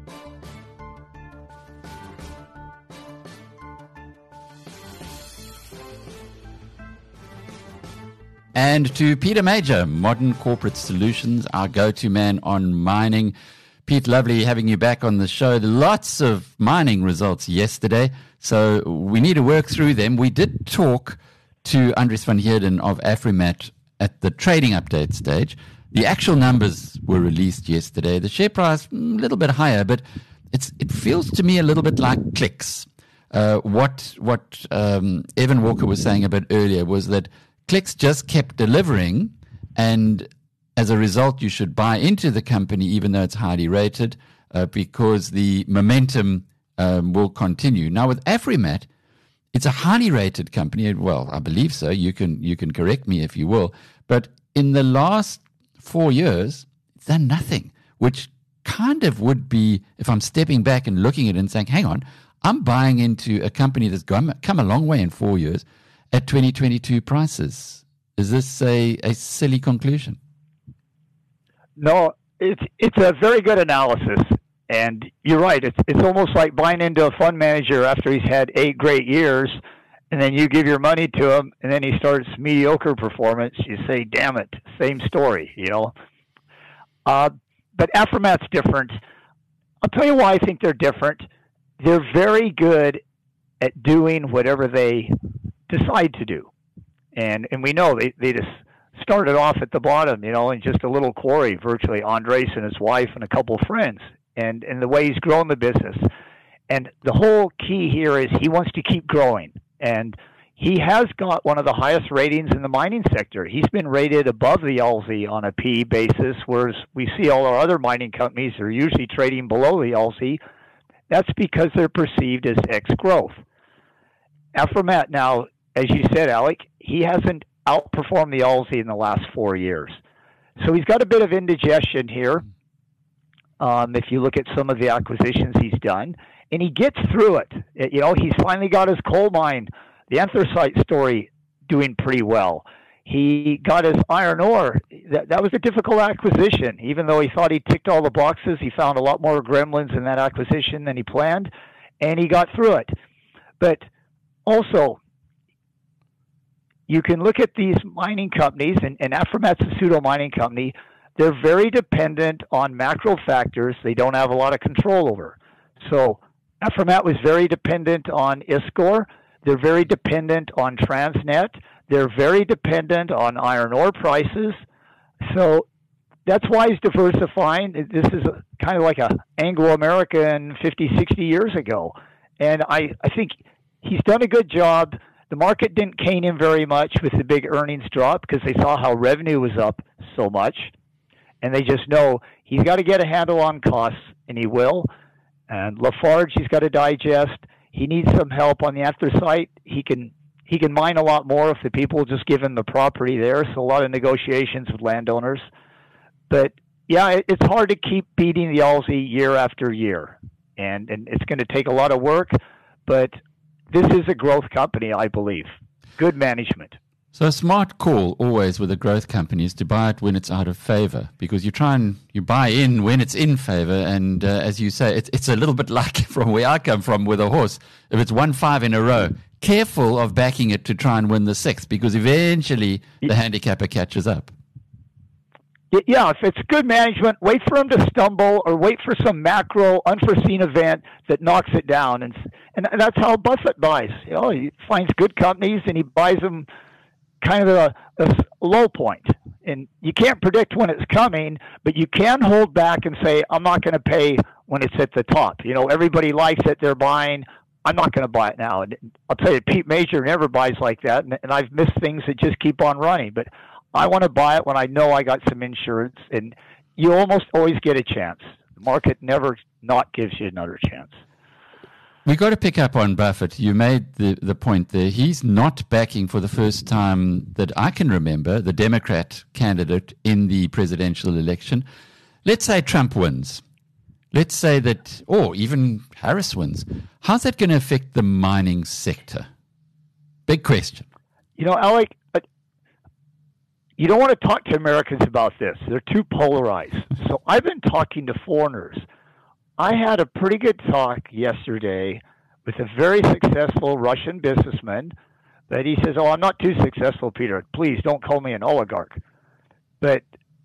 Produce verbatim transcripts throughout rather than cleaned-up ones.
And to Peter Major, Modern Corporate Solutions, our go-to man on mining. Pete, lovely having you back on the show. Lots of mining results yesterday, so we need to work through them. We did talk to Andries van Heerden of Afrimat at the trading update stage. The actual numbers were released yesterday. The share price a little bit higher, but it's it feels to me a little bit like clicks. Uh, what what um, Evan Walker was saying a bit earlier was that Clicks just kept delivering, and as a result, you should buy into the company even though it's highly rated uh, because the momentum um, will continue. Now, with Afrimat, it's a highly rated company. Well, I believe so. You can you can correct me if you will. But in the last four years, it's done nothing, which kind of would be, if I'm stepping back and looking at it and saying, hang on, I'm buying into a company that's gone, come a long way in four years, at twenty twenty-two prices. Is this a, a silly conclusion? No, it's it's a very good analysis. And you're right. It's it's almost like buying into a fund manager after he's had eight great years, and then you give your money to him, and then he starts mediocre performance. You say, damn it, same story, you know. Uh, but Afrimat's different. I'll tell you why I think they're different. They're very good at doing whatever they decide to do. And and we know they, they just started off at the bottom, you know, in just a little quarry, virtually, Andres and his wife and a couple of friends, and, and the way he's grown the business. And the whole key here is he wants to keep growing. And he has got one of the highest ratings in the mining sector. He's been rated above the L Z on a P E basis, whereas we see all our other mining companies are usually trading below the L Z. That's because they're perceived as ex-growth. Afrimat now, as you said, Alec, he hasn't outperformed the L Z in the last four years. So he's got a bit of indigestion here, um, if you look at some of the acquisitions he's done. And he gets through it. it. You know, he's finally got his coal mine, the anthracite story, doing pretty well. He got his iron ore. That, that was a difficult acquisition. Even though he thought he ticked all the boxes, he found a lot more gremlins in that acquisition than he planned, and he got through it. But also, you can look at these mining companies, and, and Afrimat's a pseudo mining company. They're very dependent on macro factors they don't have a lot of control over. So Afrimat was very dependent on ISCOR. They're very dependent on Transnet. They're very dependent on iron ore prices. So that's why he's diversifying. This is a, kind of like a Anglo-American fifty, sixty years ago. And I, I think he's done a good job. The market didn't cane him very much with the big earnings drop because they saw how revenue was up so much. And they just know he's got to get a handle on costs, and he will. And Lafarge, he's got to digest. He needs some help on the anthracite. He can he can mine a lot more if the people just give him the property there. So a lot of negotiations with landowners. But yeah, it, it's hard to keep beating the L Z year after year, and and it's going to take a lot of work. But this is a growth company, I believe. Good management. So a smart call always with a growth company is to buy it when it's out of favor, because you try and you buy in when it's in favor. And uh, as you say, it's, it's a little bit like from where I come from with a horse. If it's won five in a row, careful of backing it to try and win the sixth, because eventually the handicapper catches up. Yeah, if it's good management, wait for him to stumble or wait for some macro unforeseen event that knocks it down. And and that's how Buffett buys. You know, he finds good companies and he buys them kind of a, a low point. And you can't predict when it's coming, but you can hold back and say, I'm not going to pay when it's at the top. You know, everybody likes it, they're buying. I'm not going to buy it now. And I'll tell you, Pete Major never buys like that. And, and I've missed things that just keep on running. But I want to buy it when I know I got some insurance, and you almost always get a chance. The market never not gives you another chance. We got to pick up on Buffett. You made the, the point there. He's not backing for the first time that I can remember the Democrat candidate in the presidential election. Let's say Trump wins. Let's say that, or even Harris wins. How's that going to affect the mining sector? Big question. You know, Alec, you don't want to talk to Americans about this. They're too polarized. So I've been talking to foreigners I had a pretty good talk yesterday with a very successful Russian businessman. But he says, "Oh, I'm not too successful, Peter. Please don't call me an oligarch." But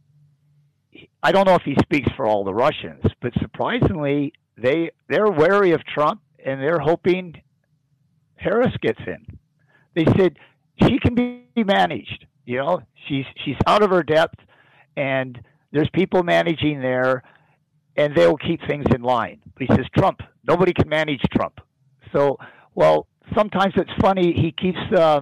I don't know if he speaks for all the Russians. But surprisingly, they they're wary of Trump, and they're hoping Harris gets in. They said she can be managed. You know, she's she's out of her depth, and there's people managing there, and they'll keep things in line. But he says Trump, nobody can manage Trump. So, well. Sometimes it's funny, he keeps, uh,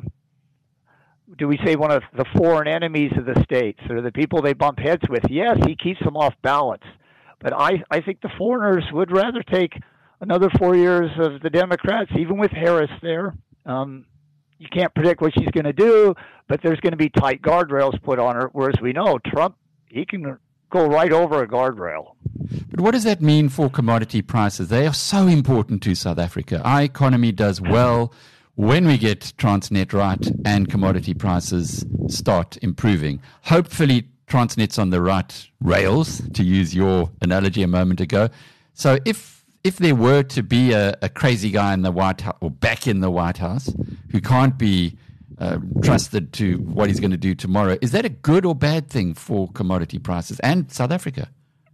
do we say one of the foreign enemies of the states, or the people they bump heads with? Yes, he keeps them off balance. But I, I think the foreigners would rather take another four years of the Democrats, even with Harris there. Um, you can't predict what she's going to do, but there's going to be tight guardrails put on her, whereas we know Trump, he can go right over a guardrail. But what does that mean for commodity prices? They are so important to South Africa. Our economy does well when we get Transnet right and commodity prices start improving. Hopefully, Transnet's on the right rails, to use your analogy a moment ago. So if if there were to be a, a crazy guy in the White House, or back in the White House, who can't be uh, trusted to what he's going to do tomorrow, is that a good or bad thing for commodity prices and South Africa?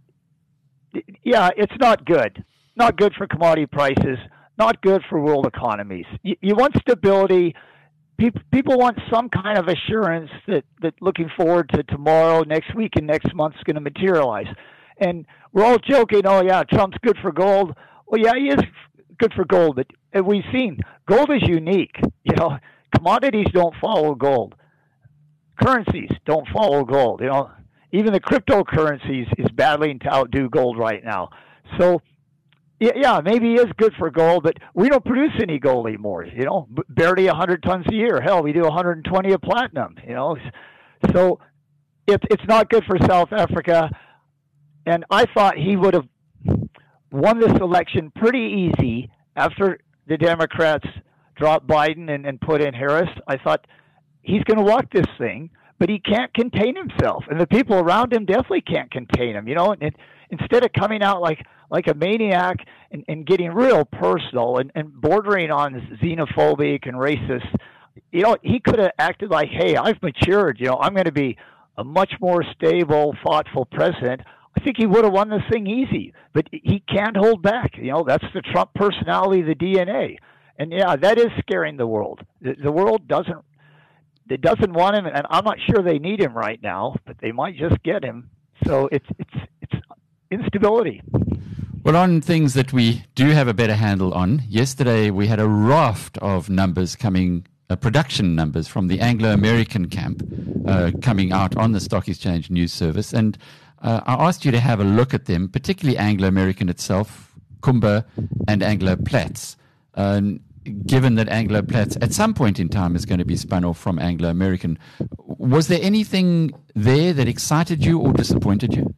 Yeah, it's not good. Not good for commodity prices. Not good for world economies. You, you want stability. People, people want some kind of assurance that, that looking forward to tomorrow, next week, and next month is going to materialize. And we're all joking, oh, yeah, Trump's good for gold. Well, yeah, he is good for gold, but as we've seen, gold is unique. You know, commodities don't follow gold. Currencies don't follow gold. You know, even the cryptocurrencies is battling to outdo gold right now. So, yeah, maybe he is good for gold, but we don't produce any gold anymore. You know, barely one hundred tons a year. Hell, we do one hundred twenty of platinum. You know, so it, it's not good for South Africa. And I thought he would have won this election pretty easy after the Democrats dropped Biden and, and put in Harris. I thought he's going to walk this thing, but he can't contain himself, and the people around him definitely can't contain him. You know, and, and instead of coming out like like a maniac and, and getting real personal and, and bordering on xenophobic and racist, you know, he could have acted like, hey, I've matured. You know, I'm going to be a much more stable, thoughtful president. I think he would have won this thing easy, but he can't hold back. You know, that's the Trump personality, the D N A. And yeah, that is scaring the world. The, the world doesn't, it doesn't want him, and I'm not sure they need him right now, but they might just get him. So it's it's it's instability. Well, on things that we do have a better handle on, yesterday we had a raft of numbers coming, uh, production numbers from the Anglo-American camp uh, coming out on the Stock Exchange News Service, and uh, I asked you to have a look at them, particularly Anglo-American itself, Kumba and Anglo-Platts. Uh, given that Anglo-Platts at some point in time is going to be spun off from Anglo-American, was there anything there that excited you or disappointed you?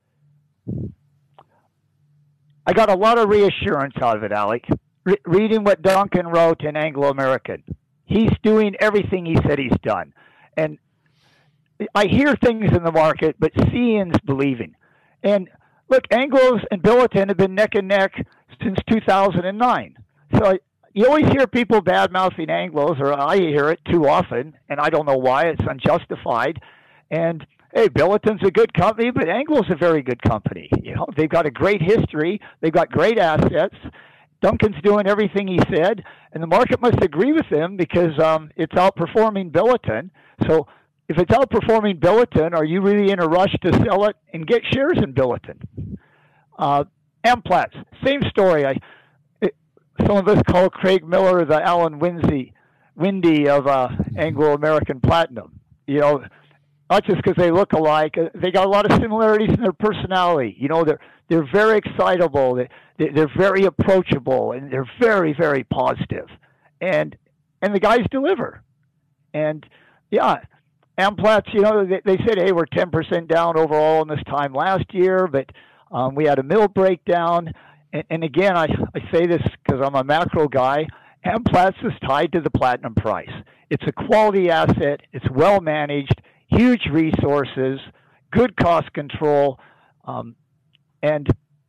I got a lot of reassurance out of it, Alec. Re- reading what Duncan wrote in Anglo-American. He's doing everything he said he's done. And I hear things in the market, but seeing's believing. And look, Anglos and Billiton have been neck and neck since two thousand nine. So I, you always hear people bad-mouthing Anglos, or I hear it too often, and I don't know why. It's unjustified. And hey, Billiton's a good company, but Anglo's a very good company. You know, they've got a great history. They've got great assets. Duncan's doing everything he said, and the market must agree with him because um, it's outperforming Billiton. So if it's outperforming Billiton, are you really in a rush to sell it and get shares in Billiton? Uh, Amplats, same story. I, it, some of us call Craig Miller the Alan Windy, Windy of uh, Anglo-American Platinum. You know, not just because they look alike. They got a lot of similarities in their personality. You know, they're they're very excitable. They they're very approachable, and they're very very positive. And and the guys deliver. And yeah, Amplats, you know, they, they said, hey, we're ten percent down overall in this time last year, but um, we had a mill breakdown. And, and again, I I say this because I'm a macro guy. Amplats is tied to the platinum price. It's a quality asset. It's well managed. Huge resources, good cost control, um, and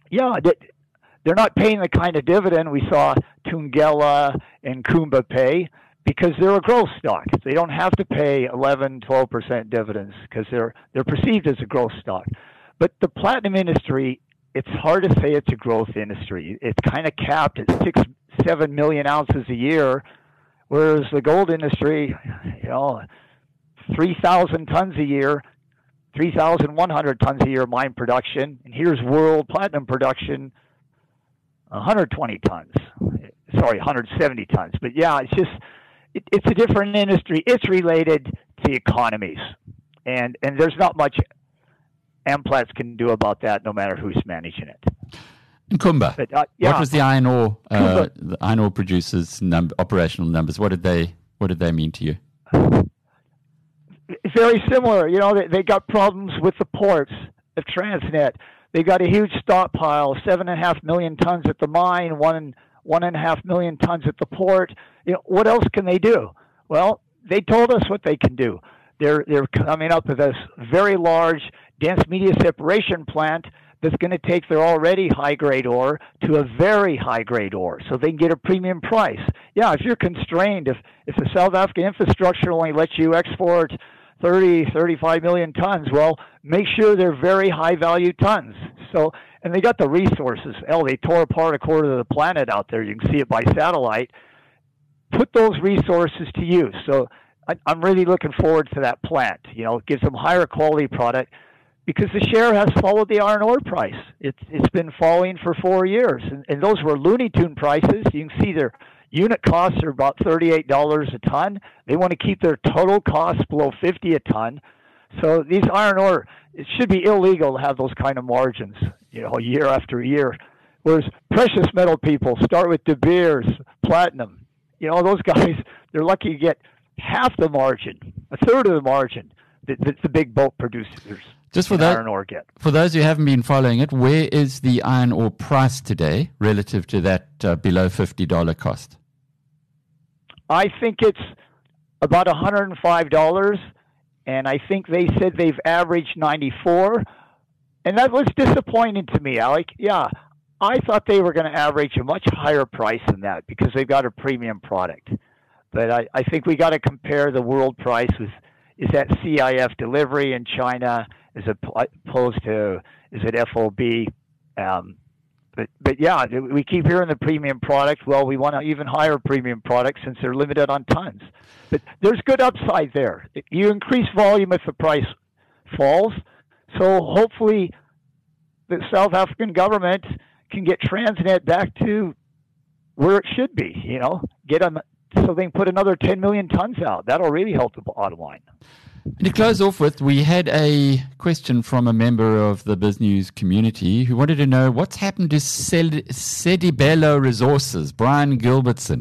yeah, they're not paying the kind of dividend we saw Thungela and Kumba pay because they're a growth stock. They don't have to pay eleven, twelve percent dividends because they're they're perceived as a growth stock. But the platinum industry, it's hard to say it's a growth industry. It's kind of capped at six, seven million ounces a year, whereas the gold industry, you know, three thousand tons a year, three thousand one hundred tons a year mine production, and here's world platinum production, one hundred twenty tons. Sorry, one hundred seventy tons. But yeah, it's just, it, it's a different industry. It's related to economies, and and there's not much Amplats can do about that, no matter who's managing it. And Kumba, but, uh, yeah. what was the iron ore uh, the iron ore producers' num- operational numbers? What did they what did they mean to you? Very similar. You know, they, they got problems with the ports of Transnet. They got a huge stockpile, seven and a half million tons at the mine, one one and a half million tons at the port. You know, what else can they do? Well, they told us what they can do. They're they're coming up with this very large dense media separation plant that's going to take their already high-grade ore to a very high-grade ore so they can get a premium price. Yeah, if you're constrained, if, if the South African infrastructure only lets you export thirty, thirty-five million tons, well, make sure they're very high-value tons. So, and they got the resources. Hell, they tore apart a quarter of the planet out there. You can see it by satellite. Put those resources to use. So I, I'm really looking forward to that plant. You know, it gives them higher quality product, because the share has followed the iron ore price. It's it's been falling for four years, and, and those were Looney Tune prices. You can see their unit costs are about thirty-eight dollars a ton. They want to keep their total costs below fifty a ton. So these iron ore, it should be illegal to have those kind of margins, you know, year after year. Whereas precious metal people start with De Beers, platinum. You know, those guys, they're lucky to get half the margin, a third of the margin that, that the big bulk producers. Just for, that, iron ore get. for those who haven't been following it, where is the iron ore price today relative to that uh, below fifty dollars cost? I think it's about one hundred five dollars, and I think they said they've averaged ninety-four, and that was disappointing to me, Alec. Yeah, I thought they were going to average a much higher price than that because they've got a premium product. But I, I think we got to compare the world price with, is that C I F delivery in China as opposed to, is it F O B? Um, but, but yeah, we keep hearing the premium product. Well, we want an even higher premium product since they're limited on tons. But there's good upside there. You increase volume if the price falls. So hopefully the South African government can get Transnet back to where it should be, you know, get them so they can put another ten million tons out. That'll really help the bottom line. And to close off with, we had a question from a member of the BizNews community who wanted to know what's happened to Sed- Sedibelo Resources, Brian Gilbertson.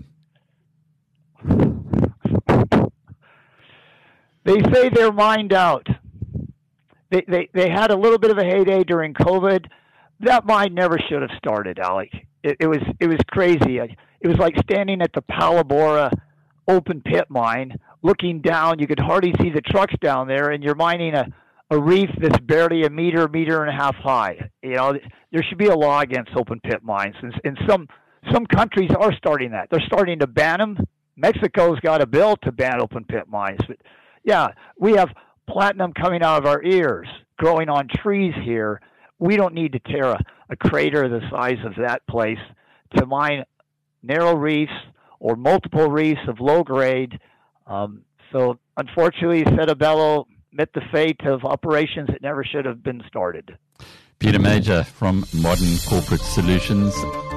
They say they're mined out. They, they they had a little bit of a heyday during COVID. That mine never should have started, Alec. It, it was it was crazy. It was like standing at the Palabora open pit mine, looking down. You could hardly see the trucks down there, and you're mining a, a reef that's barely a meter, meter and a half high. You know, there should be a law against open pit mines, and, and some some countries are starting that. They're starting to ban them. Mexico's got a bill to ban open pit mines, but yeah, we have platinum coming out of our ears, growing on trees here. We don't need to tear a, a crater the size of that place to mine narrow reefs or multiple reefs of low grade. Um, so unfortunately, Sedibelo met the fate of operations that never should have been started. Peter Major from Modern Corporate Solutions.